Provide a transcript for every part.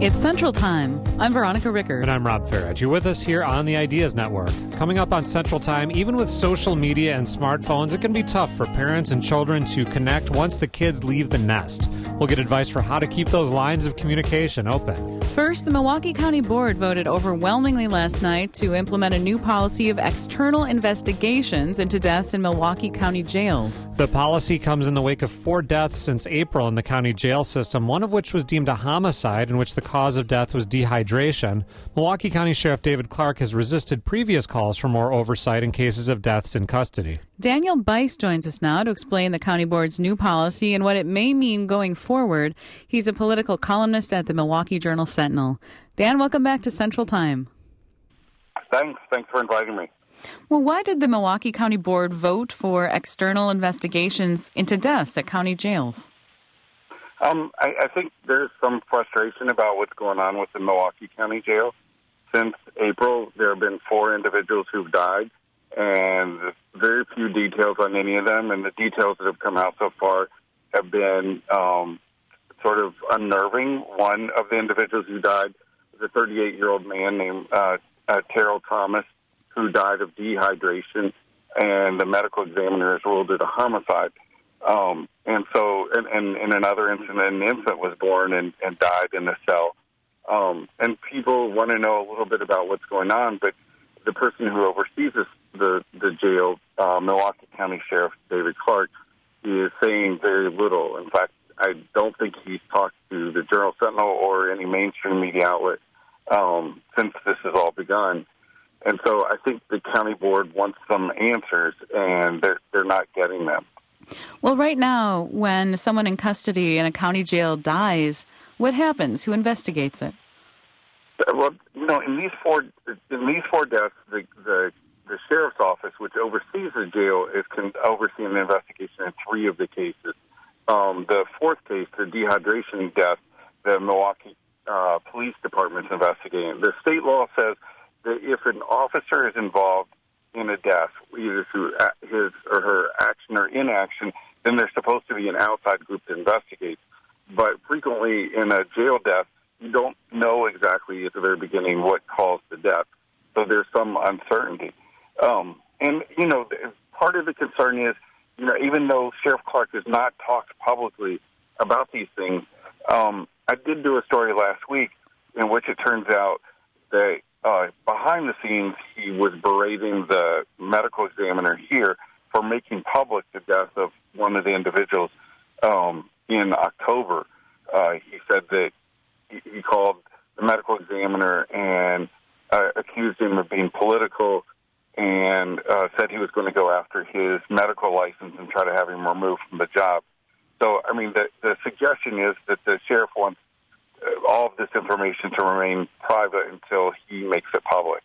It's Central Time. I'm Veronica Rickard. And I'm Rob Farage. You're with us here on the Ideas Network. Coming up on Central Time, even with social media and smartphones, it can be tough for parents and children to connect once the kids leave the nest. We'll get advice for how to keep those lines of communication open. First, the Milwaukee County Board voted overwhelmingly last night to implement a new policy of external investigations into deaths in Milwaukee County jails. The policy comes in the wake of 4 deaths since April in the county jail system, one of which was deemed a homicide in which the cause of death was dehydration. Milwaukee County Sheriff David Clark has resisted previous calls for more oversight in cases of deaths in custody. Daniel Bice joins us now to explain the county board's new policy and what it may mean going forward. He's a political columnist at the Milwaukee Journal-Sentinel. Dan, welcome back to Central Time. Thanks for inviting me. Well, why did the Milwaukee County Board vote for external investigations into deaths at county jails? I think there's some frustration about what's going on with the Milwaukee County Jail. Since April, there have been 4 individuals who've died, and very few details on any of them, and the details that have come out so far have been sort of unnerving. One of the individuals who died was a 38-year-old man named Terrell Thomas, who died of dehydration, and the medical examiner has ruled it a homicide. And so, in another incident, an infant was born and died in a cell. And people want to know a little bit about what's going on, but the person who oversees the jail, Milwaukee County Sheriff David Clark, is saying very little. In fact, I don't think he's talked to the Journal-Sentinel or any mainstream media outlet since this has all begun. And so I think the county board wants some answers, and they're not getting them. Well, right now, when someone in custody in a county jail dies, what happens? Who investigates it? Well, in these four deaths, the sheriff's office, which oversees the jail, is overseeing the investigation in 3 of the cases. The 4th case, the dehydration death, the Milwaukee Police Department's investigating. The state law says that if an officer is involved in a death, either through his or her action or inaction, then there's supposed to be an outside group that investigates. But frequently in a jail death, you don't know exactly at the very beginning what caused the death. So there's some uncertainty. And part of the concern is, even though Sheriff Clark has not talked publicly about these things, I did do a story last week in which it turns out that behind the scenes, he was berating the medical examiner here for making public the death of one of the individuals in October. He said that he called the medical examiner and accused him of being political and said he was going to go after his medical license and try to have him removed from the job. So, the suggestion is that the sheriff wants all of this information to remain private until he makes it public.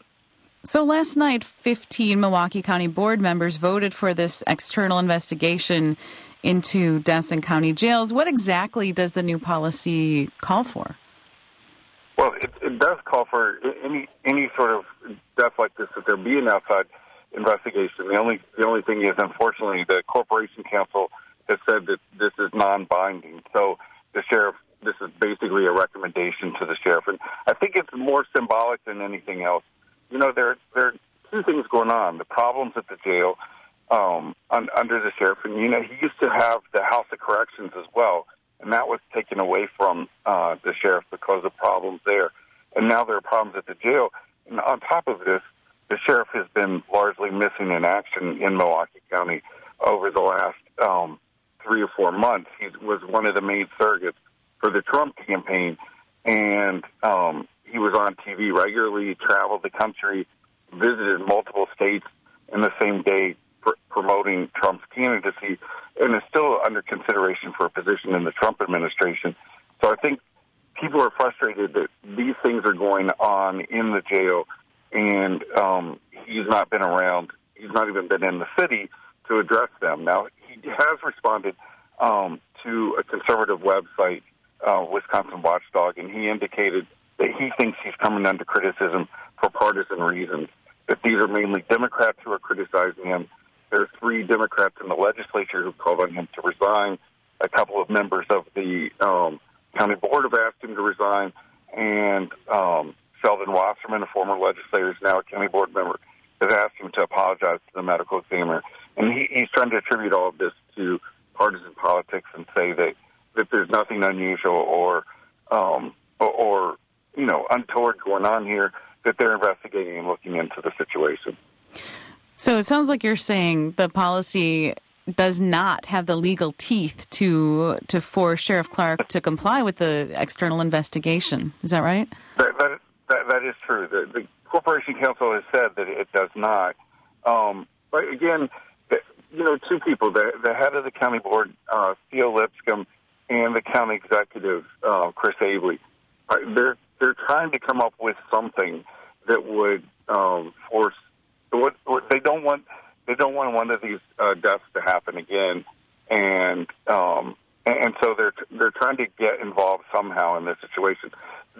So last night, 15 Milwaukee County Board members voted for this external investigation into deaths in county jails. What exactly does the new policy call for? Well, it does call for any sort of death like this, that there be an outside investigation. The only thing is, unfortunately, the Corporation Council has said that this is non-binding. So the sheriff, this is basically a recommendation to the sheriff. And I think it's more symbolic than anything else. There are 2 things going on. The problems at the jail under the sheriff. And, he used to have the House of Corrections as well. And that was taken away from the sheriff because of problems there. And now there are problems at the jail. And on top of this, the sheriff has been largely missing in action in Milwaukee County over the last 3 or 4 months. He was one of the main surrogates for the Trump campaign, and he was on TV regularly, traveled the country, visited multiple states in the same day promoting Trump's candidacy, and is still under consideration for a position in the Trump administration. So I think people are frustrated that these things are going on in the jail, and he's not been around. He's not even been in the city to address them. Now, he has responded to a conservative website, Wisconsin Watchdog, and he indicated that he thinks he's coming under criticism for partisan reasons, that these are mainly Democrats who are criticizing him. There are 3 Democrats in the legislature who called on him to resign. A couple of members of the county board have asked him to resign, and Sheldon Wasserman, a former legislator, is now a county board member, has asked him to apologize to the medical examiner. And he's trying to attribute all of this to partisan politics and say that there's nothing unusual or untoward going on here, that they're investigating and looking into the situation. So it sounds like you're saying the policy does not have the legal teeth to force Sheriff Clark to comply with the external investigation. Is that right? That is true. The Corporation Counsel has said that it does not. But again, two people, the head of the county board, Theo Lipscomb, and the county executive, Chris Abley, they're trying to come up with something that would force. They don't want one of these deaths to happen again, and so they're trying to get involved somehow in this situation.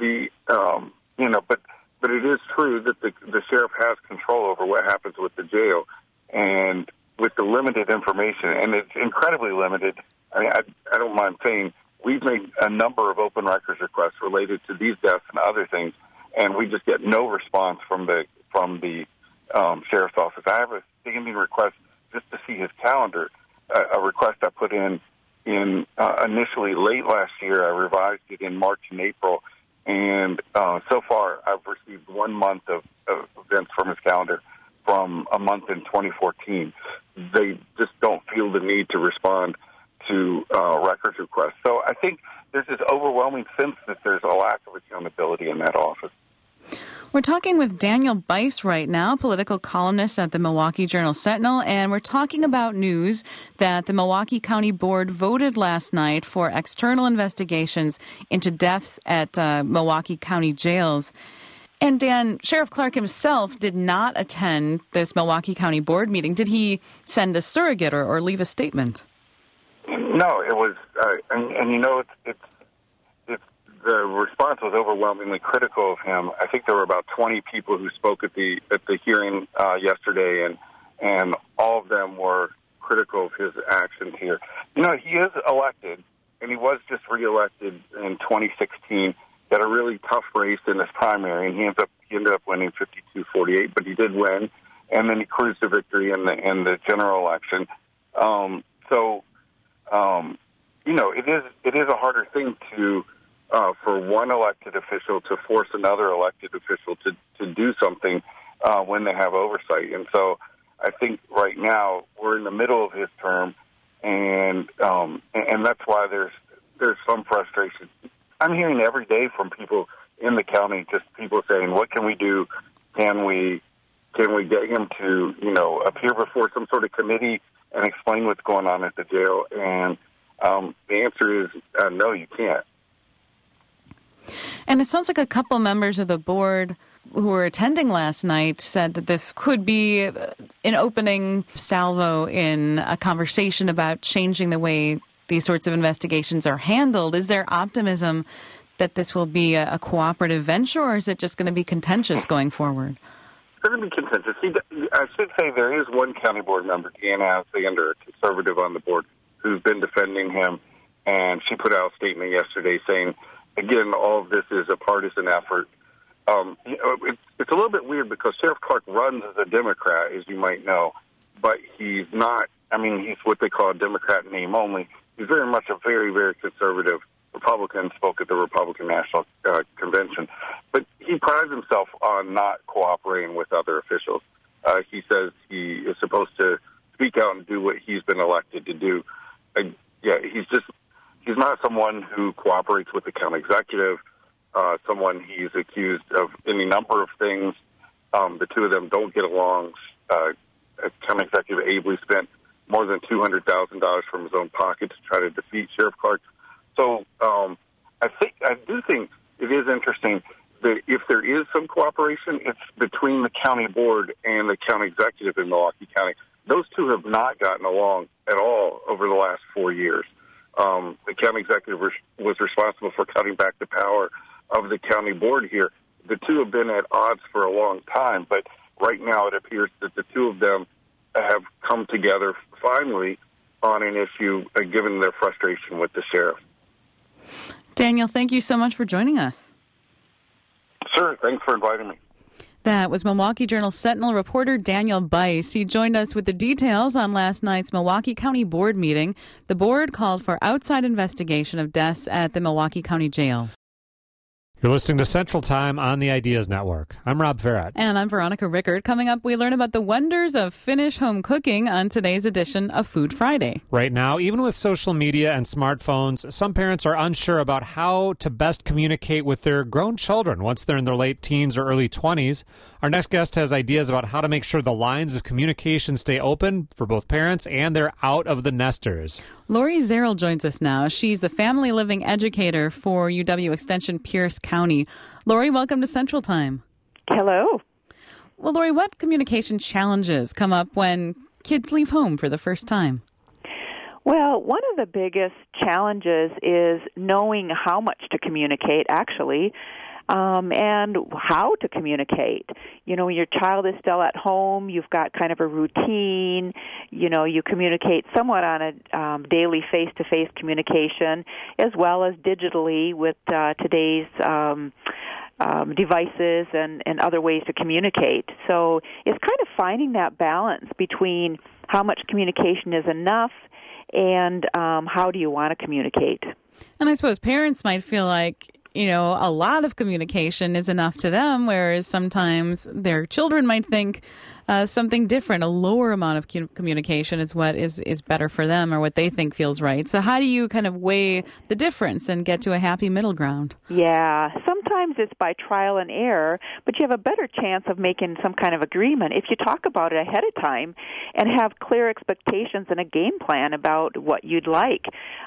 But it is true that the sheriff has control over what happens with the jail, and with the limited information, and it's incredibly limited. I mean, I don't mind saying we've made a number of open records requests related to these deaths and other things, and we just get no response from the sheriff's office. I have a standing request just to see his calendar, a request I put in initially late last year. I revised it in March and April, and so far I've received 1 month of events from his calendar from a month in 2014. They just don't feel the need to respond to records requests. So I think there's this overwhelming sense that there's a lack of accountability in that office. We're talking with Daniel Bice right now, political columnist at the Milwaukee Journal-Sentinel, and we're talking about news that the Milwaukee County Board voted last night for external investigations into deaths at Milwaukee County jails. And Dan, Sheriff Clark himself did not attend this Milwaukee County Board meeting. Did he send a surrogate or leave a statement? No, it was, it's the response was overwhelmingly critical of him. I think there were about 20 people who spoke at the hearing yesterday, and all of them were critical of his actions here. He is elected, and he was just reelected in 2016. Got a really tough race in his primary, and he ended up winning 52-48, but he did win, and then he cruised to victory in the general election. It is a harder thing to for one elected official to force another elected official to do something when they have oversight. And so I think right now we're in the middle of his term, and that's why there's some frustration. I'm hearing every day from people in the county, just people saying, "What can we do? Can we get him to appear before some sort of committee and explain what's going on at the jail?" And the answer is no, you can't. And it sounds like a couple members of the board who were attending last night said that this could be an opening salvo in a conversation about changing the way these sorts of investigations are handled. Is there optimism that this will be a cooperative venture, or is it just going to be contentious going forward? It's going to be contentious. I should say there is one county board member, Deanna Alexander, a conservative on the board, who's been defending him, and she put out a statement yesterday saying, again, all of this is a partisan effort. It's a little bit weird because Sheriff Clark runs as a Democrat, as you might know, but he's not. I mean, he's what they call a Democrat in name only. He's very much a very, very conservative Republican, spoke at the Republican National Convention. But he prides himself on not cooperating with other officials. He says he is supposed to speak out and do what he's been elected to do. He's not someone who cooperates with the county executive, someone he's accused of any number of things. The two of them don't get along. County Executive Abley spent more than $200,000 from his own pocket to try to defeat Sheriff Clark. So I do think it is interesting that if there is some cooperation, it's between the county board and the county executive in Milwaukee County. Those two have not gotten along at all over the last 4 years. The county executive was responsible for cutting back the power of the county board here. The two have been at odds for a long time, but right now it appears that the two of them have come together finally on an issue, given their frustration with the sheriff. Daniel, thank you so much for joining us. Sure. Thanks for inviting me. That was Milwaukee Journal Sentinel reporter Daniel Bice. He joined us with the details on last night's Milwaukee County Board meeting. The board called for outside investigation of deaths at the Milwaukee County Jail. You're listening to Central Time on the Ideas Network. I'm Rob Farrett. And I'm Veronica Rickard. Coming up, we learn about the wonders of Finnish home cooking on today's edition of Food Friday. Right now, even with social media and smartphones, some parents are unsure about how to best communicate with their grown children once they're in their late teens or early 20s. Our next guest has ideas about how to make sure the lines of communication stay open for both parents and they're out of the nesters. Lori Zerl joins us now. She's the family living educator for UW Extension Pierce County. Lori, welcome to Central Time. Hello. Well, Lori, what communication challenges come up when kids leave home for the first time? Well, one of the biggest challenges is knowing how much to communicate, actually. And how to communicate. You know, when your child is still at home, you've got kind of a routine. You know, you communicate somewhat on a daily face-to-face communication, as well as digitally with today's devices and other ways to communicate. So it's kind of finding that balance between how much communication is enough and how do you want to communicate. And I suppose parents might feel like, you know, a lot of communication is enough to them, whereas sometimes their children might think something different, a lower amount of communication is what is better for them or what they think feels right. So how do you kind of weigh the difference and get to a happy middle ground? Yeah, sometimes it's by trial and error, but you have a better chance of making some kind of agreement if you talk about it ahead of time and have clear expectations and a game plan about what you'd like.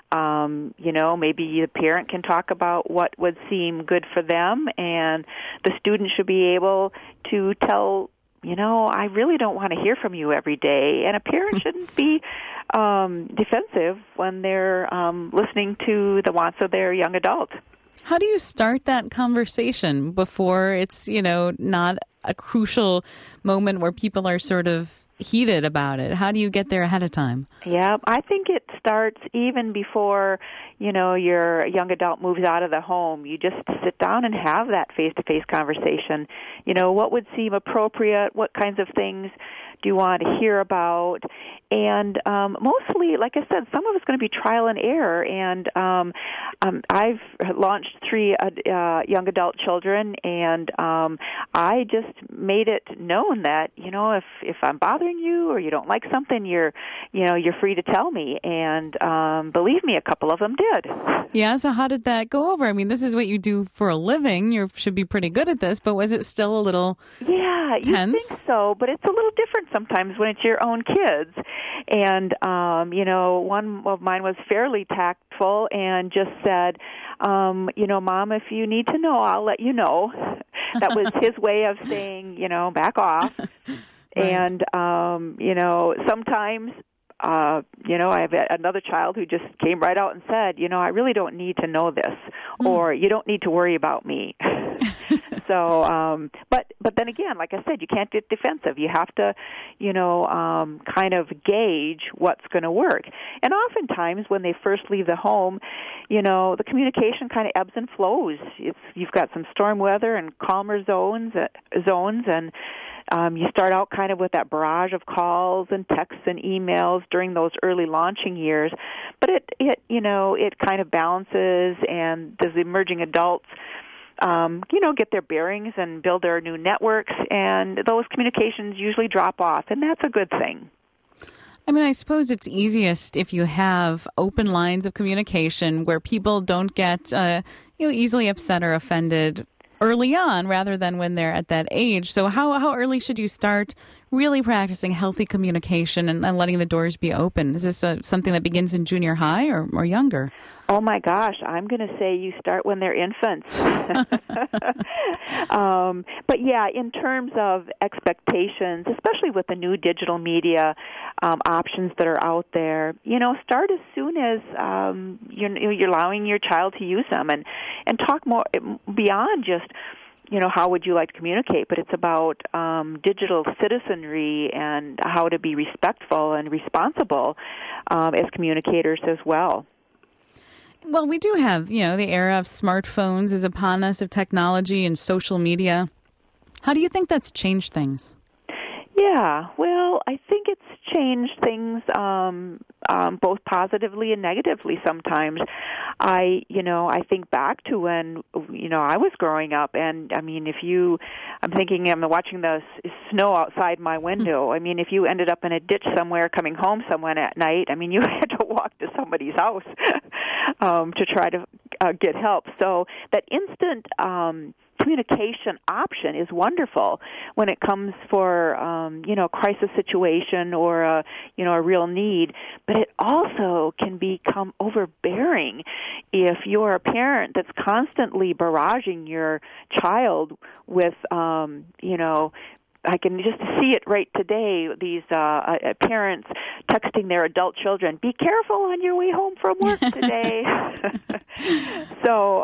You know, maybe the parent can talk about what would seem good for them, and the student should be able to tell, you know, I really don't want to hear from you every day. And a parent shouldn't be defensive when they're listening to the wants of their young adult. How do you start that conversation before it's, you know, not a crucial moment where people are sort of heated about it? How do you get there ahead of time? Yeah, I think it starts even before, you know, your young adult moves out of the home. You just sit down and have that face-to-face conversation. You know, what would seem appropriate? What kinds of things do you want to hear about? And mostly, like I said, some of it's going to be trial and error. And I've launched 3 young adult children, and I just made it known that, you know, if I'm bothering you or you don't like something, you're free to tell me. And believe me, a couple of them did. Yeah. So how did that go over? I mean, this is what you do for a living. You should be pretty good at this. But was it still a little tense? You think so, but it's a little different sometimes when it's your own kids. And, you know, one of mine was fairly tactful and just said, you know, Mom, if you need to know, I'll let you know. That was his way of saying, you know, back off. Right. And, you know, sometimes, you know, I have another child who just came right out and said, you know, I really don't need to know this, or you don't need to worry about me. So, but then again, like I said, you can't get defensive. You have to, you know, kind of gauge what's going to work. And oftentimes when they first leave the home, you know, the communication kind of ebbs and flows. You've got some storm weather and calmer zones, and you start out kind of with that barrage of calls and texts and emails during those early launching years. But it you know, it kind of balances, and the emerging adults, you know, get their bearings and build their new networks, and those communications usually drop off, and that's a good thing. I mean, I suppose it's easiest if you have open lines of communication where people don't get easily upset or offended early on rather than when they're at that age. So how early should you start really practicing healthy communication and letting the doors be open? Is this something that begins in junior high or younger? Oh, my gosh, I'm going to say you start when they're infants. But, yeah, in terms of expectations, especially with the new digital media options that are out there, you know, start as soon as you're allowing your child to use them, and talk more beyond just, you know, how would you like to communicate, but it's about digital citizenry and how to be respectful and responsible as communicators as well. Well, we do have, the era of smartphones is upon us, of technology and social media. How do you think that's changed things? Yeah, well, I think it's changed things both positively and negatively sometimes. I think back to when, I was growing up, and I'm watching the snow outside my window. I mean, if you ended up in a ditch somewhere coming home somewhere at night, you had to walk to somebody's house to try to get help. So that instant communication option is wonderful when it comes for crisis situation or a real need, but it also can become overbearing if you're a parent that's constantly barraging your child with I can just see it right today, these parents texting their adult children, "Be careful on your way home from work today." So,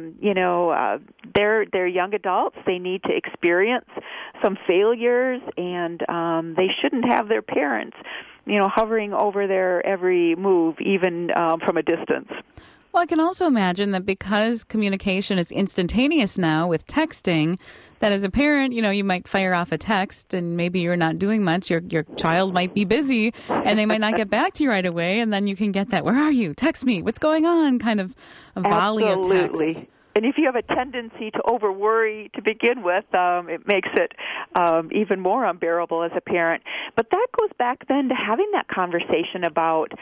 they're young adults. They need to experience some failures, and they shouldn't have their parents, hovering over their every move, even from a distance. Well, I can also imagine that because communication is instantaneous now with texting, that as a parent, you might fire off a text and maybe you're not doing much. Your child might be busy and they might not get back to you right away. And then you can get that, "Where are you? Text me. What's going on?" kind of a volley of texts. Absolutely. And if you have a tendency to over-worry to begin with, it makes it even more unbearable as a parent. But that goes back then to having that conversation about,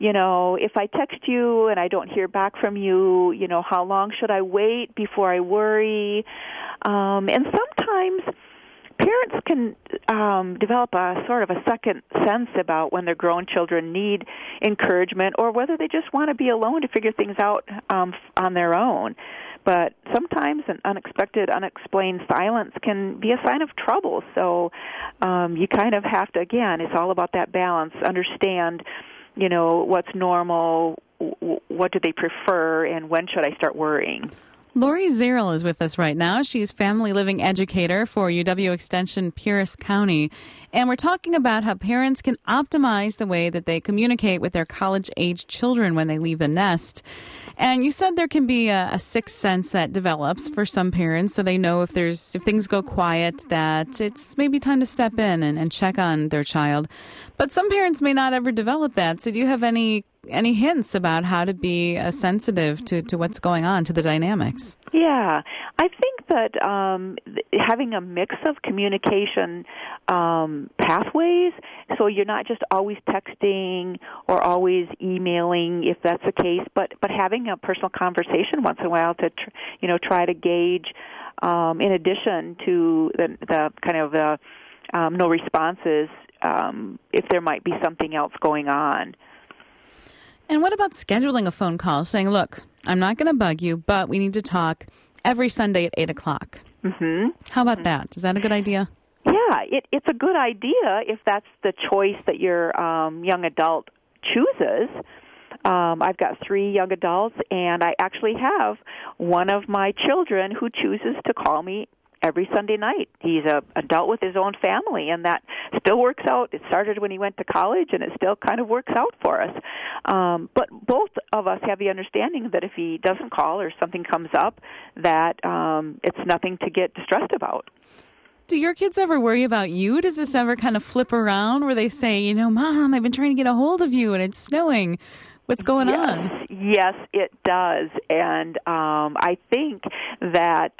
if I text you and I don't hear back from you, how long should I wait before I worry? And sometimes parents can develop a sort of a second sense about when their grown children need encouragement or whether they just want to be alone to figure things out on their own. But sometimes an unexpected, unexplained silence can be a sign of trouble. So you kind of have to, again, it's all about that balance, understand, what's normal, what do they prefer, and when should I start worrying. Lori Zarrell is with us right now. She's family living educator for UW Extension Pierce County. And we're talking about how parents can optimize the way that they communicate with their college-age children when they leave the nest. And you said there can be a sixth sense that develops for some parents, so they know if things go quiet, that it's maybe time to step in and check on their child. But some parents may not ever develop that. So do you have any hints about how to be sensitive to what's going on, to the dynamics? Yeah, I think that having a mix of communication pathways, so you're not just always texting or always emailing, if that's the case, but having a personal conversation once in a while to try to gauge, in addition to the kind of no responses, if there might be something else going on. And what about scheduling a phone call, saying, "Look, I'm not going to bug you, but we need to talk every Sunday at 8 o'clock. Mm-hmm. How about that? Is that a good idea? Yeah, it's a good idea if that's the choice that your young adult chooses. I've got 3 young adults, and I actually have one of my children who chooses to call me every Sunday night. He's an adult with his own family, and that still works out. It started when he went to college, and it still kind of works out for us. But both of us have the understanding that if he doesn't call or something comes up, that it's nothing to get distressed about. Do your kids ever worry about you? Does this ever kind of flip around where they say, "Mom, I've been trying to get a hold of you, and it's snowing. What's going on?" Yes, it does. And I think that,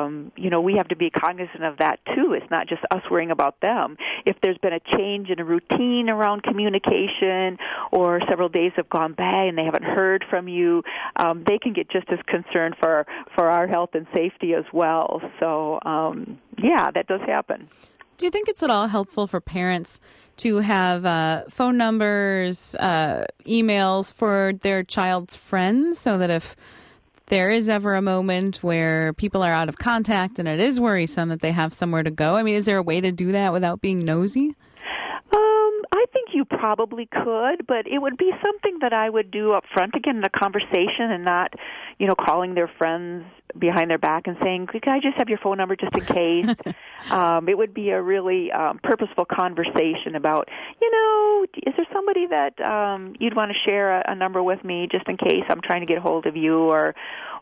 we have to be cognizant of that, too. It's not just us worrying about them. If there's been a change in a routine around communication or several days have gone by and they haven't heard from you, they can get just as concerned for our health and safety as well. So, that does happen. Do you think it's at all helpful for parents to have phone numbers, emails for their child's friends, so that if there is ever a moment where people are out of contact and it is worrisome, that they have somewhere to go? I mean, is there a way to do that without being nosy? I think you you probably could, but it would be something that I would do up front again in a conversation, and not, calling their friends behind their back and saying, "Could I just have your phone number just in case?" It would be a really purposeful conversation about, is there somebody that you'd want to share a number with me just in case I'm trying to get a hold of you, or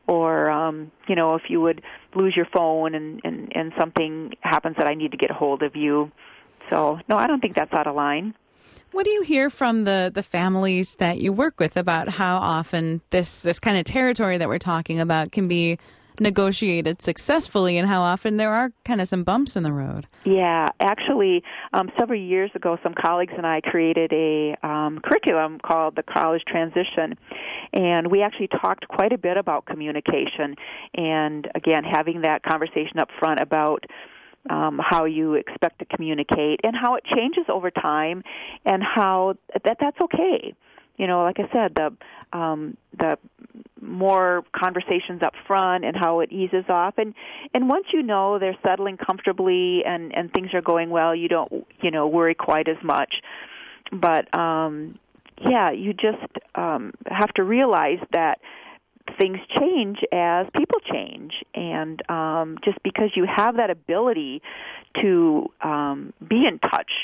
if you would lose your phone and something happens that I need to get a hold of you. So, no, I don't think that's out of line. What do you hear from the families that you work with about how often this kind of territory that we're talking about can be negotiated successfully, and how often there are kind of some bumps in the road? Yeah, actually, several years ago, some colleagues and I created a curriculum called the College Transition, and we actually talked quite a bit about communication, and again, having that conversation up front about how you expect to communicate and how it changes over time, and how that's okay. Like I said, the more conversations up front and how it eases off, and once they're settling comfortably and things are going well, you don't worry quite as much. But you just have to realize that things change as people change, and just because you have that ability to be in touch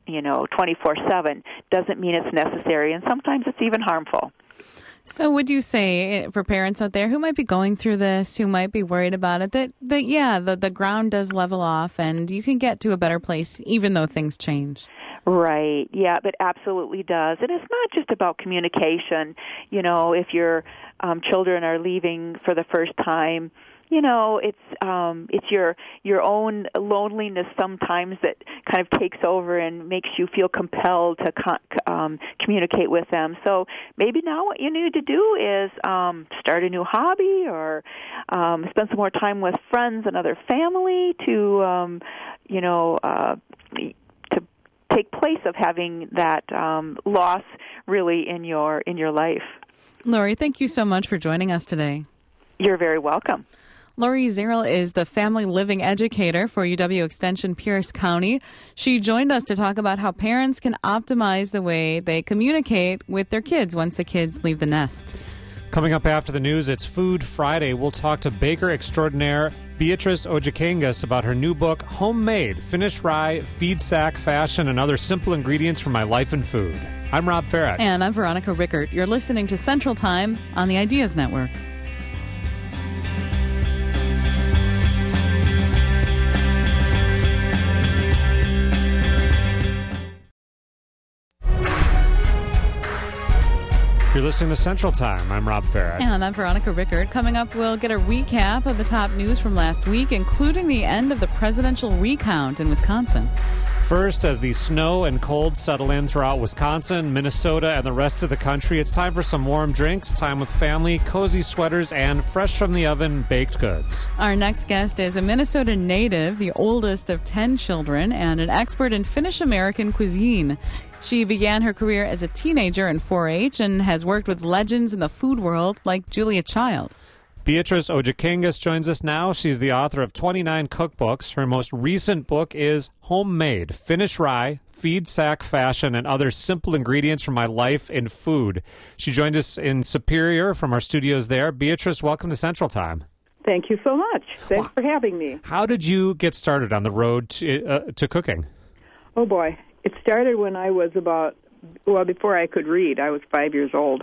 24/7 doesn't mean it's necessary, and sometimes it's even harmful. So would you say, for parents out there who might be going through this, who might be worried about it, that the ground does level off and you can get to a better place even though things change? Right. Yeah, it absolutely does. And it's not just about communication. If your children are leaving for the first time, it's your own loneliness sometimes that kind of takes over and makes you feel compelled to communicate with them. So maybe now what you need to do is start a new hobby, or spend some more time with friends and other family to take place of having that loss really in your life. Lori, thank you so much for joining us today. You're very welcome. Lori Zierl is the family living educator for UW Extension Pierce County. She joined us to talk about how parents can optimize the way they communicate with their kids once the kids leave the nest. Coming up after the news, it's Food Friday. We'll talk to baker extraordinaire Beatrice Ojekangas about her new book, Homemade, Finnish Rye, Feed Sack Fashion, and Other Simple Ingredients for My Life in Food. I'm Rob Farrett. And I'm Veronica Rickert. You're listening to Central Time on the Ideas Network. You're listening to Central Time. I'm Rob Farrett. And I'm Veronica Rickert. Coming up, we'll get a recap of the top news from last week, including the end of the presidential recount in Wisconsin. First, as the snow and cold settle in throughout Wisconsin, Minnesota, and the rest of the country, it's time for some warm drinks, time with family, cozy sweaters, and fresh-from-the-oven baked goods. Our next guest is a Minnesota native, the oldest of 10 children, and an expert in Finnish-American cuisine. She began her career as a teenager in 4-H and has worked with legends in the food world like Julia Child. Beatrice Ojekangas joins us now. She's the author of 29 cookbooks. Her most recent book is Homemade, Finnish Rye, Feed Sack Fashion, and Other Simple Ingredients for My Life in Food. She joined us in Superior from our studios there. Beatrice, welcome to Central Time. Thank you so much. Thanks for having me. How did you get started on the road to cooking? Oh, boy. It started when I was before I could read. I was 5 years old.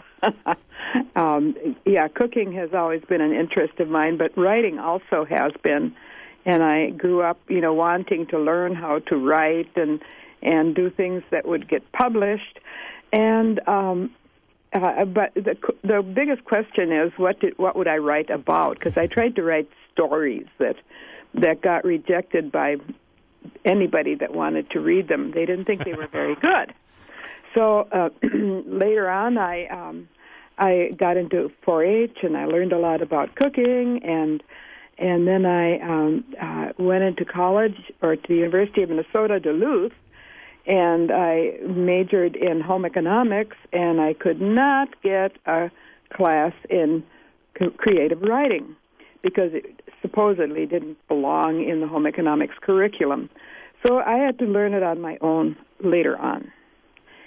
Cooking has always been an interest of mine, but writing also has been. And I grew up, wanting to learn how to write and do things that would get published. And but the biggest question is what would I write about? Because I tried to write stories that got rejected by anybody that wanted to read them. They didn't think they were very good. So later on, I got into 4-H and I learned a lot about cooking, and then I went into college or to the University of Minnesota Duluth, and I majored in home economics, and I could not get a class in creative writing because it supposedly didn't belong in the home economics curriculum. So I had to learn it on my own later on.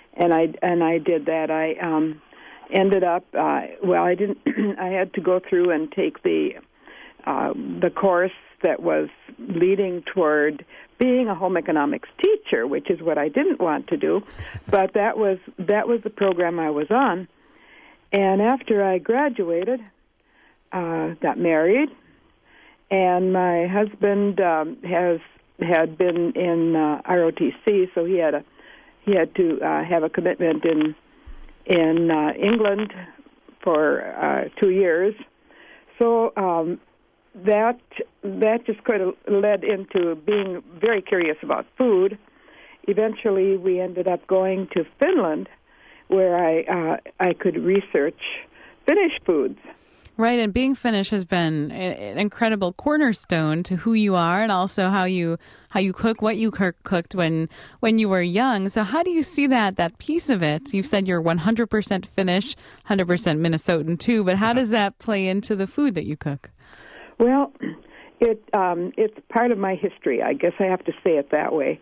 and I did that. I ended up I didn't. I had to go through and take the course that was leading toward being a home economics teacher, which is what I didn't want to do, but that was the program I was on. And after I graduated, got married, and my husband had been in ROTC, so he had to have a commitment in England for 2 years. So that just kind of led into being very curious about food. Eventually, we ended up going to Finland, where I could research Finnish foods. Right, and being Finnish has been an incredible cornerstone to who you are, and also how you cook, what you cooked when you were young. So how do you see that piece of it? You've said you're 100% Finnish, 100% Minnesotan too, but how does that play into the food that you cook? Well, it's part of my history. I guess I have to say it that way.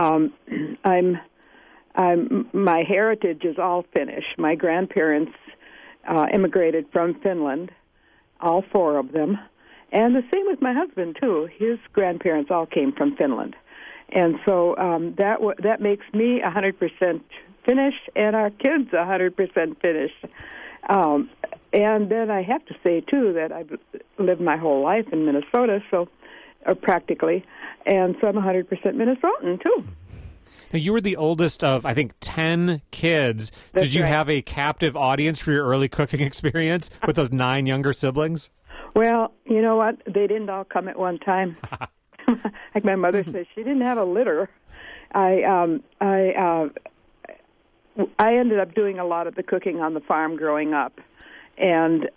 My heritage is all Finnish. My grandparents immigrated from Finland, all four of them, and the same with my husband too. His grandparents all came from Finland, and so that makes me 100% Finnish, and our kids 100% Finnish. And then I have to say too that I've lived my whole life in Minnesota, practically, and so I'm 100% Minnesotan too. Now, you were the oldest of, I think, 10 kids. That's Did you right. have a captive audience for your early cooking experience with those 9 younger siblings? Well, you know what? They didn't all come at one time. Like my mother says, she didn't have a litter. I ended up doing a lot of the cooking on the farm growing up, and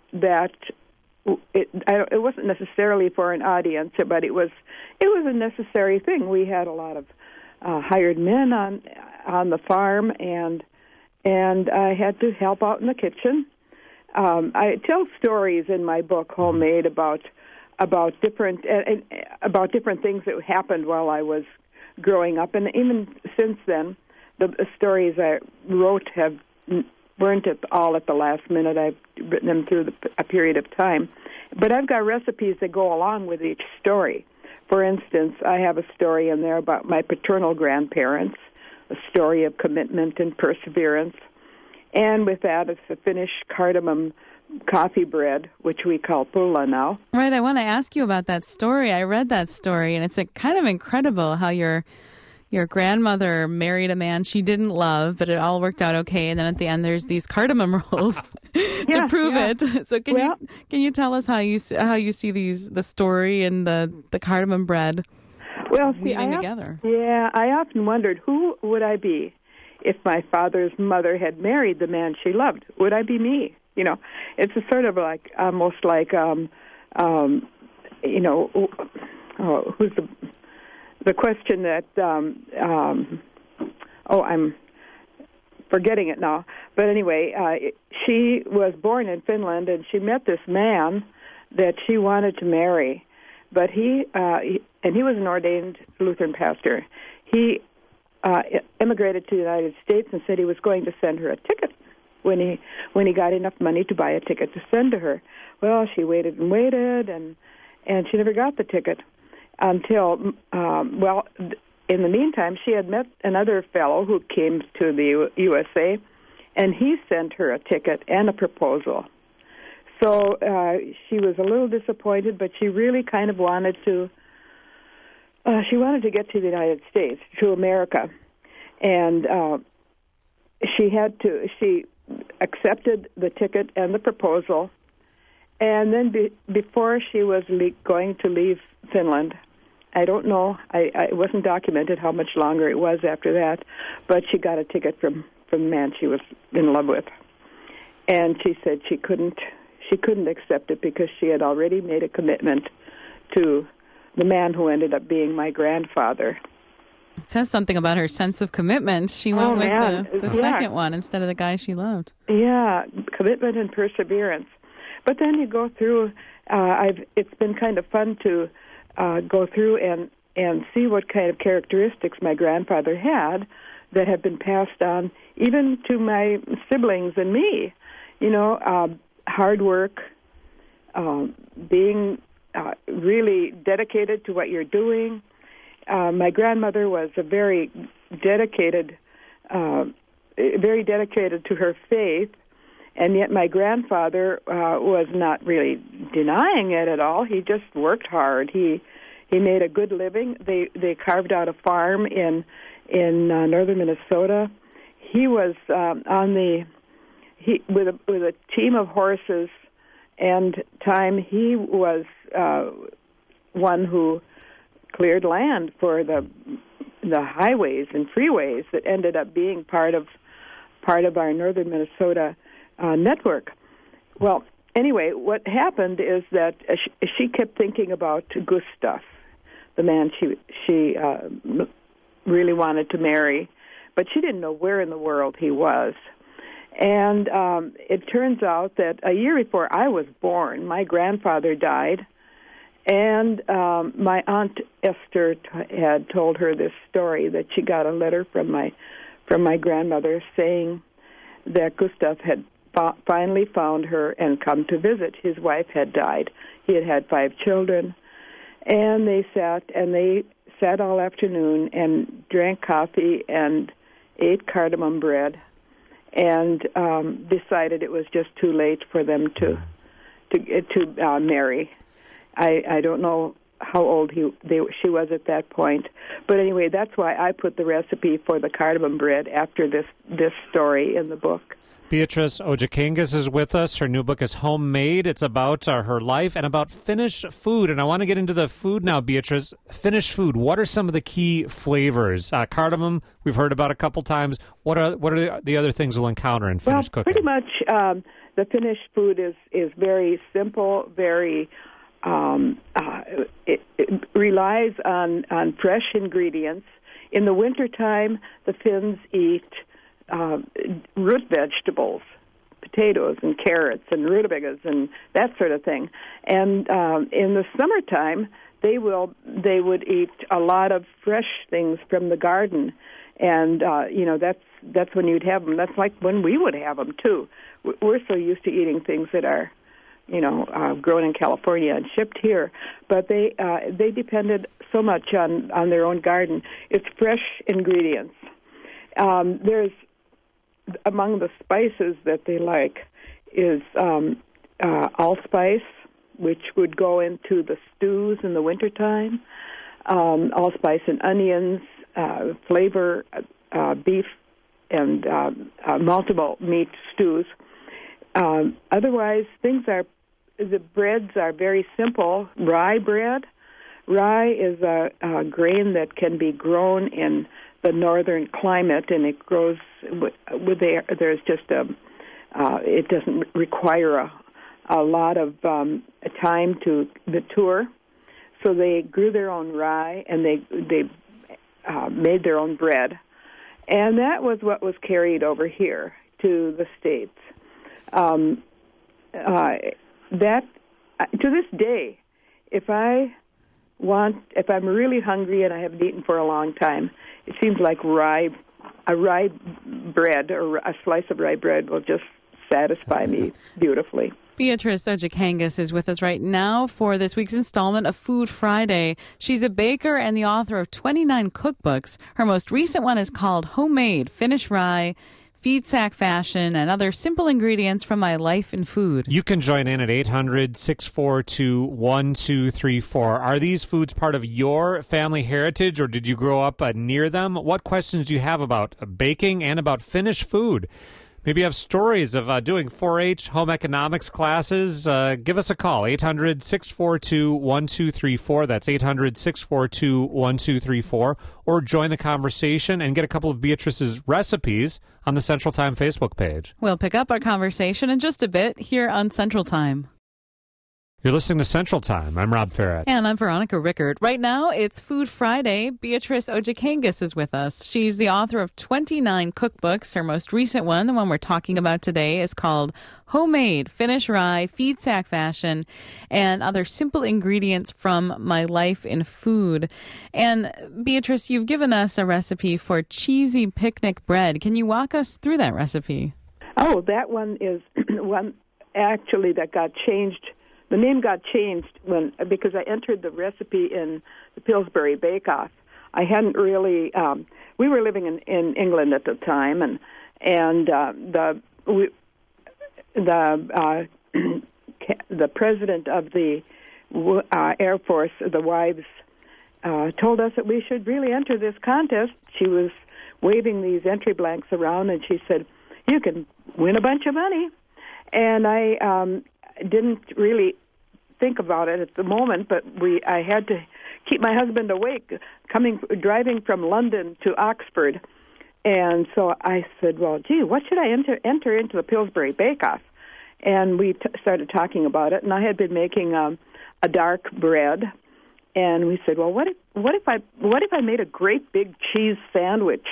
it wasn't necessarily for an audience, but it was a necessary thing. We had a lot of hired men on the farm, and I had to help out in the kitchen. I tell stories in my book, Homemade, about different things that happened while I was growing up, and even since then, the stories I wrote weren't all at the last minute. I've written them through a period of time, but I've got recipes that go along with each story. For instance, I have a story in there about my paternal grandparents, a story of commitment and perseverance. And with that, it's the Finnish cardamom coffee bread, which we call pulla now. Right, I want to ask you about that story. I read that story, and it's kind of incredible how your grandmother married a man she didn't love, but it all worked out okay. And then at the end, there's these cardamom rolls to prove it. So can you tell us how you see the story and the cardamom bread weaving together? I often wondered, who would I be if my father's mother had married the man she loved? Would I be me? You know, it's a sort of like almost like who's the question that I'm forgetting it now. But anyway, she was born in Finland, and she met this man that she wanted to marry. But he was an ordained Lutheran pastor. He immigrated to the United States and said he was going to send her a ticket when he got enough money to buy a ticket to send to her. Well, she waited and waited, and she never got the ticket until, in the meantime, she had met another fellow who came to the USA, and he sent her a ticket and a proposal. So she was a little disappointed, but she really kind of wanted to get to the United States, to America. And she accepted the ticket and the proposal. And then before she was going to leave Finland, I don't know, it wasn't documented how much longer it was after that, but she got a ticket from the man she was in love with. And she said she couldn't accept it because she had already made a commitment to the man who ended up being my grandfather. It says something about her sense of commitment. She went with the second one instead of the guy she loved. Yeah, commitment and perseverance. But then you go through, it's been kind of fun to go through and see what kind of characteristics my grandfather had that have been passed on even to my siblings and me. Hard work, being really dedicated to what you're doing. My grandmother was a very dedicated to her faith, and yet my grandfather was not really denying it at all. He just worked hard. He made a good living. They carved out a farm in northern Minnesota. He was with a team of horses and time. He was one who cleared land for the highways and freeways that ended up being part of our northern Minnesota network. Well, anyway, what happened is that she kept thinking about Gustav, the man she really wanted to marry, but she didn't know where in the world he was. And it turns out that a year before I was born, my grandfather died, and my Aunt Esther had told her this story, that she got a letter from my grandmother saying that Gustav had finally found her and come to visit. His wife had died. He had 5 children, and they sat all afternoon and drank coffee and ate cardamom bread, and decided it was just too late for them to marry. I don't know how old she was at that point, but anyway, that's why I put the recipe for the cardamom bread after this story in the book. Beatrice Ojekangas is with us. Her new book is Homemade. It's about her life and about Finnish food. And I want to get into the food now, Beatrice. Finnish food, what are some of the key flavors? Cardamom, we've heard about a couple times. What are the other things we'll encounter in Finnish cooking? Pretty much the Finnish food is very simple, very it relies on fresh ingredients. In the wintertime, the Finns eat root vegetables, potatoes and carrots and rutabagas and that sort of thing. And in the summertime, they would eat a lot of fresh things from the garden, and that's when you'd have them. That's like when we would have them too. We're so used to eating things that are grown in California and shipped here, but they depended so much on their own garden. It's fresh ingredients. There's among the spices that they like is allspice, which would go into the stews in the wintertime. Allspice and onions, flavor beef and multiple meat stews. Otherwise, the breads are very simple. Rye bread. Rye is a grain that can be grown in the northern climate, and it grows there's just it doesn't require a lot of time to mature. So they grew their own rye, and they made their own bread, and that was what was carried over here to the States. That to this day, if I'm really hungry and I haven't eaten for a long time, it seems like a rye bread or a slice of rye bread will just satisfy me beautifully. Beatrice Ojekangas is with us right now for this week's installment of Food Friday. She's a baker and the author of 29 cookbooks. Her most recent one is called Homemade, Finnish Rye, Feed Sack Fashion, and other simple ingredients from my life in food. You can join in at 800-642-1234. Are these foods part of your family heritage, or did you grow up near them? What questions do you have about baking and about Finnish food? Maybe you have stories of doing 4-H home economics classes. Give us a call, 800-642-1234. That's 800-642-1234. Or join the conversation and get a couple of Beatrice's recipes on the Central Time Facebook page. We'll pick up our conversation in just a bit here on Central Time. You're listening to Central Time. I'm Rob Farrett. And I'm Veronica Rickert. Right now, it's Food Friday. Beatrice Ojekangas is with us. She's the author of 29 cookbooks. Her most recent one, the one we're talking about today, is called Homemade, Finnish Rye, Feed Sack Fashion, and Other Simple Ingredients from My Life in Food. And Beatrice, you've given us a recipe for cheesy picnic bread. Can you walk us through that recipe? Oh, that one is one actually that got changed. The name got changed because I entered the recipe in the Pillsbury Bake Off. I hadn't really. We were living in England at the time, and the president of the Air Force, the wives, told us that we should really enter this contest. She was waving these entry blanks around, and she said, "You can win a bunch of money." And I didn't really think about it at the moment, but I had to keep my husband awake driving from London to Oxford. And so I said, well, gee, what should I enter into the Pillsbury Bake Off? And we started talking about it, and I had been making a dark bread, and we said, well, what if I made a great big cheese sandwich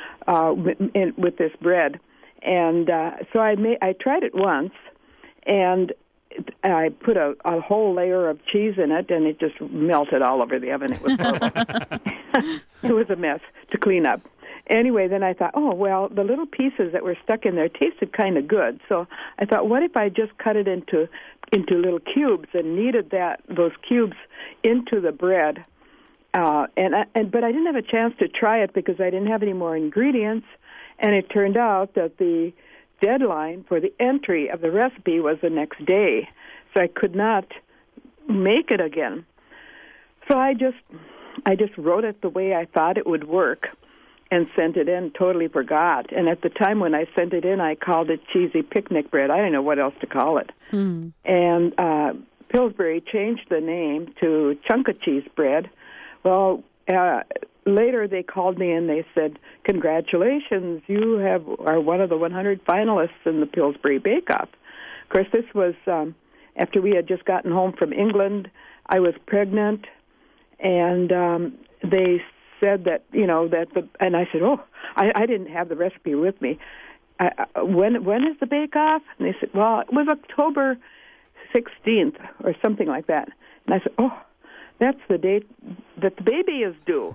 with this bread? And so I tried it once, and I put a whole layer of cheese in it, and it just melted all over the oven. It was horrible. It was a mess to clean up. Anyway, then I thought, oh, well, the little pieces that were stuck in there tasted kind of good. So I thought, what if I just cut it into little cubes and kneaded those cubes into the bread? But I didn't have a chance to try it because I didn't have any more ingredients, and it turned out that the deadline for the entry of the recipe was the next day, so I could not make it again. So I just wrote it the way I thought it would work and sent it in, totally forgot. And at the time when I sent it in, I called it cheesy picnic bread. I didn't know what else to call it. Mm. And Pillsbury changed the name to chunk of cheese bread. Well, later they called me and they said, congratulations, you are one of the 100 finalists in the Pillsbury Bake Off. Of course, this was after we had just gotten home from England. I was pregnant, and they said that, and I said, oh, I didn't have the recipe with me. When is the Bake Off? And they said, well, it was October 16th or something like that. And I said, oh, that's the date that the baby is due.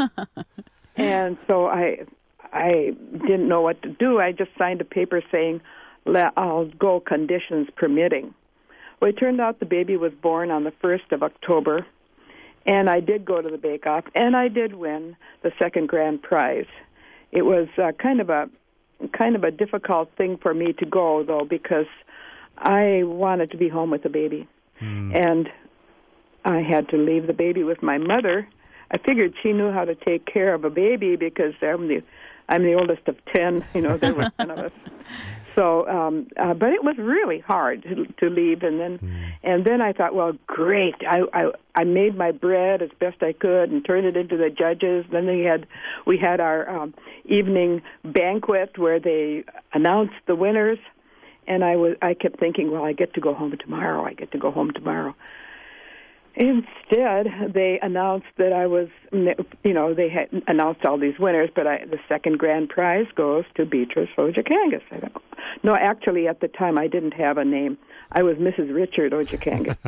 And so I didn't know what to do. I just signed a paper saying, I'll go conditions permitting. Well, it turned out the baby was born on the 1st of October, and I did go to the Bake Off, and I did win the second grand prize. It was kind of a difficult thing for me to go, though, because I wanted to be home with the baby. And I had to leave the baby with my mother. I figured she knew how to take care of a baby because I'm the oldest of 10. There were 10 of us. So, but it was really hard to leave. And then I thought, well, great. I made my bread as best I could and turned it into the judges. Then we had our evening banquet where they announced the winners. And I kept thinking, well, I get to go home tomorrow. Instead, they announced that I was, they had announced all these winners, but the second grand prize goes to Beatrice Ojekangas. I thought, no, actually, at the time, I didn't have a name. I was Mrs. Richard Ojekangas.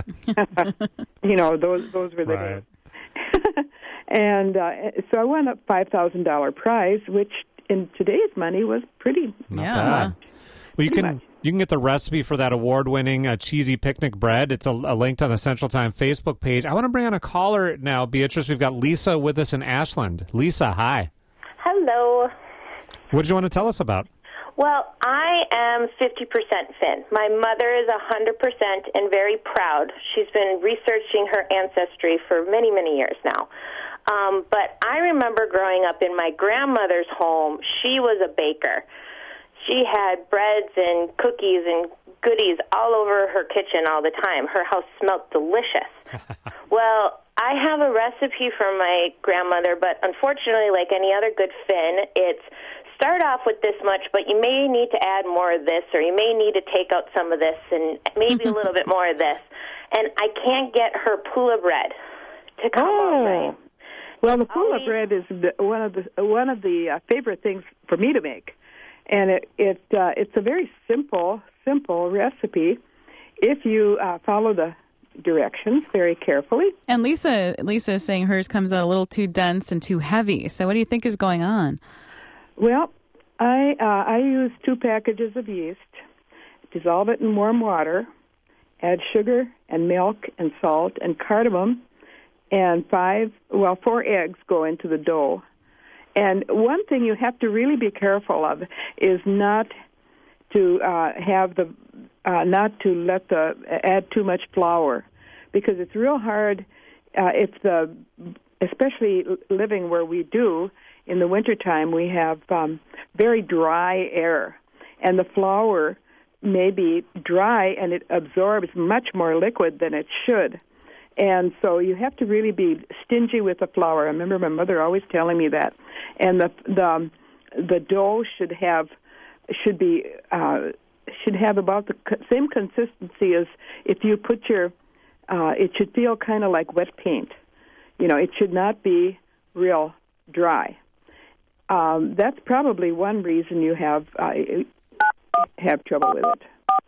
Those were the names. And so I won a $5,000 prize, which in today's money was pretty bad. Well, you can get the recipe for that award-winning cheesy picnic bread. It's a linked on the Central Time Facebook page. I want to bring on a caller now, Beatrice. We've got Lisa with us in Ashland. Lisa, hi. Hello. What did you want to tell us about? Well, I am 50% Finn. My mother is 100% and very proud. She's been researching her ancestry for many, many years now. But I remember growing up in my grandmother's home. She was a baker. She had breads and cookies and goodies all over her kitchen all the time. Her house smelled delicious. Well, I have a recipe from my grandmother, but unfortunately, like any other good Finn, it's start off with this much, but you may need to add more of this, or you may need to take out some of this and maybe a little bit more of this. and I can't get her pula bread to come out right. Well, the pula bread is one of the favorite things for me to make, and it's a very simple recipe if you follow the directions very carefully. And Lisa is saying hers comes out a little too dense and too heavy. So what do you think is going on? Well, I use 2 packages of yeast, dissolve it in warm water, add sugar and milk and salt and cardamom, and 4 eggs go into the dough. And one thing you have to really be careful of is not to add too much flour, because it's real hard especially living where we do in the wintertime, we have very dry air, and the flour may be dry and it absorbs much more liquid than it should. And so you have to really be stingy with the flour. I remember my mother always telling me that. And the dough should have about the same consistency as if you put it should feel kind of like wet paint. It should not be real dry. That's probably one reason you have trouble with it.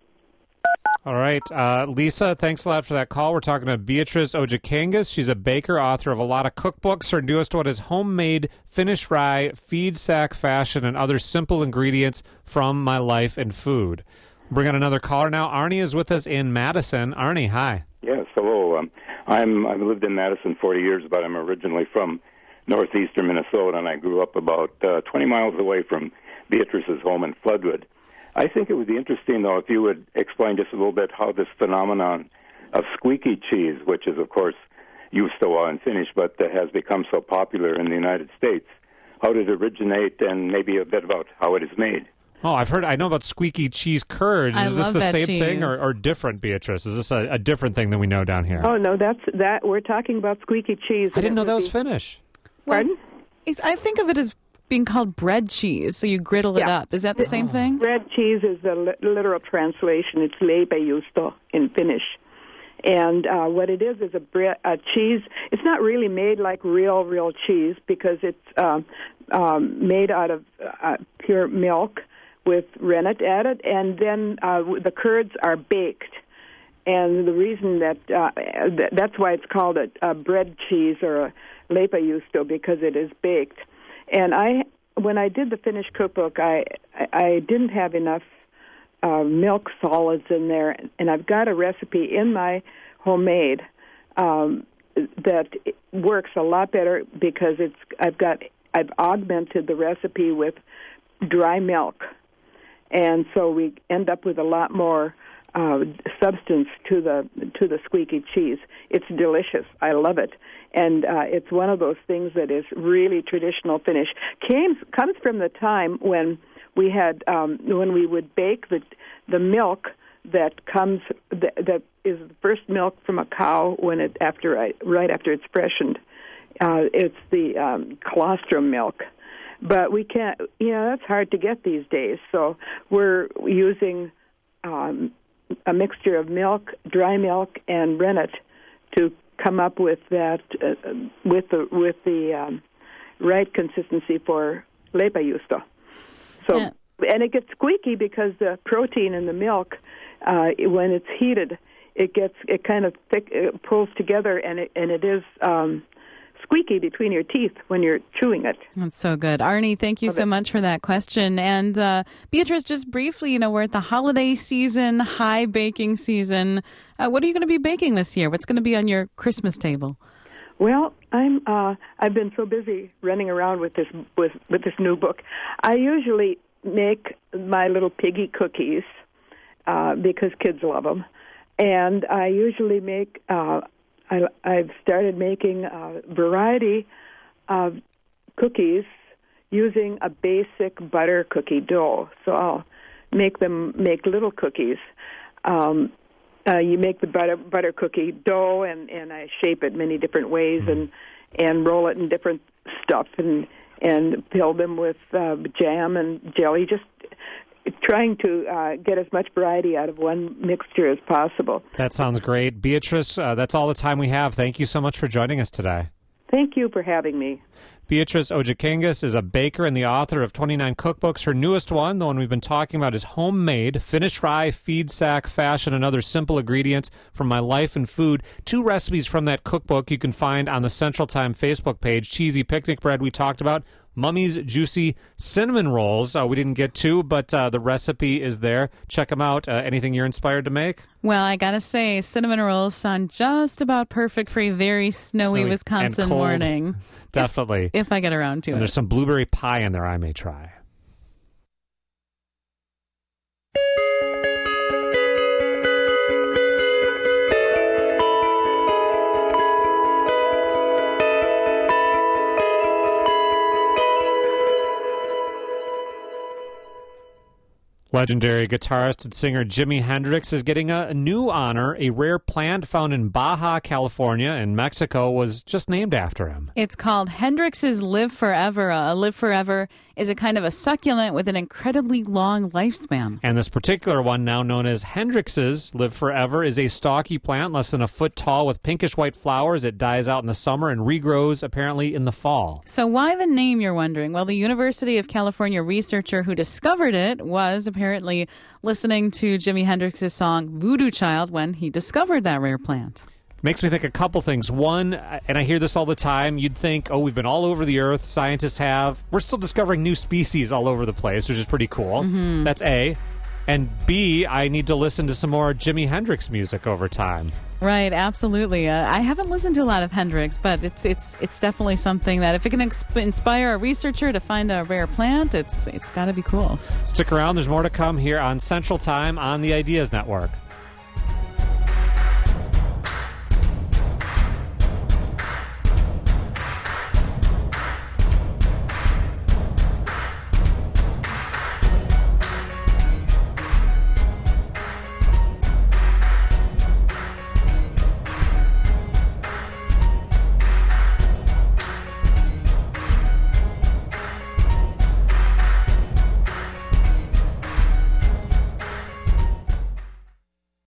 All right. Lisa, thanks a lot for that call. We're talking to Beatrice Ojikangas. She's a baker, author of a lot of cookbooks. Her newest one is Homemade Finnish Rye, Feed Sack Fashion, and Other Simple Ingredients from My Life in Food. Bring on another caller now. Arnie is with us in Madison. Arnie, hi. Yes, hello. I've lived in Madison 40 years, but I'm originally from northeastern Minnesota, and I grew up about 20 miles away from Beatrice's home in Floodwood. I think it would be interesting, though, if you would explain just a little bit how this phenomenon of squeaky cheese, which is, of course, juustoa in Finnish, but has become so popular in the United States, how did it originate, and maybe a bit about how it is made. Oh, I know about squeaky cheese curds. Is this the same thing or different, Beatrice? Is this a different thing than we know down here? Oh, no, that we're talking about squeaky cheese. I didn't know that was Finnish. Pardon? I think of it as being called bread cheese, so you griddle it up. Is that the same thing? Bread cheese is the literal translation. It's leipäjuusto in Finnish. And what it is a cheese. It's not really made like real cheese, because it's made out of pure milk with rennet added, and then the curds are baked. And the reason that's why it's called a bread cheese or a leipäjuusto, because it is baked. And when I did the Finnish cookbook, I didn't have enough milk solids in there, and I've got a recipe in my homemade that works a lot better, because I've augmented the recipe with dry milk, and so we end up with a lot more substance to the squeaky cheese. It's delicious. I love it. And it's one of those things that is really traditional Finnish. Comes from the time when we had when we would bake the milk that is the first milk from a cow right after it's freshened. It's the colostrum milk, but we can't. That's hard to get these days. So we're using a mixture of milk, dry milk, and rennet to come up with that with the right consistency for leipäjuusto. So, and it gets squeaky because the protein in the milk, when it's heated, it kind of pulls together, and it is squeaky between your teeth when you're chewing it. That's so good. Arnie, thank you so much for that question. And Beatrice, just briefly, we're at the holiday season, high baking season. What are you going to be baking this year? What's going to be on your Christmas table? Well, I've been so busy running around with this new book. I usually make my little piggy cookies because kids love them, and I usually make. I've started making a variety of cookies using a basic butter cookie dough. So I'll make little cookies. You make the butter cookie dough, and I shape it many different ways, and roll it in different stuff, and fill them with jam and jelly. Just trying to get as much variety out of one mixture as possible. That sounds great. Beatrice, that's all the time we have. Thank you so much for joining us today. Thank you for having me. Beatrice Ojekangas is a baker and the author of 29 cookbooks. Her newest one, the one we've been talking about, is Homemade, Finnish Rye, Feed Sack, Fashion, and Other Simple Ingredients from My Life and Food. 2 recipes from that cookbook you can find on the Central Time Facebook page. Cheesy picnic bread we talked about. Mummy's Juicy Cinnamon Rolls we didn't get to, but the recipe is there. Check them out. Anything you're inspired to make? Well, I gotta say, cinnamon rolls sound just about perfect for a very snowy Wisconsin morning. Definitely. If I get around to it. And there's some blueberry pie in there I may try. Legendary guitarist and singer Jimi Hendrix is getting a new honor. A rare plant found in Baja, California, in Mexico, was just named after him. It's called Hendrix's Live Forever. A Live Forever is a kind of a succulent with an incredibly long lifespan. And this particular one, now known as Hendrix's Live Forever, is a stocky plant less than a foot tall with pinkish white flowers. It dies out in the summer and regrows apparently in the fall. So why the name, you're wondering? Well, the University of California researcher who discovered it was apparently listening to Jimi Hendrix's song Voodoo Child when he discovered that rare plant. Makes me think a couple things. One, and I hear this all the time, you'd think, oh, we've been all over the earth, scientists have. We're still discovering new species all over the place, which is pretty cool. Mm-hmm. That's A. And B, I need to listen to some more Jimi Hendrix music over time. Right, absolutely. I haven't listened to a lot of Hendrix, but it's definitely something that if it can inspire a researcher to find a rare plant, it's got to be cool. Stick around. There's more to come here on Central Time on the Ideas Network.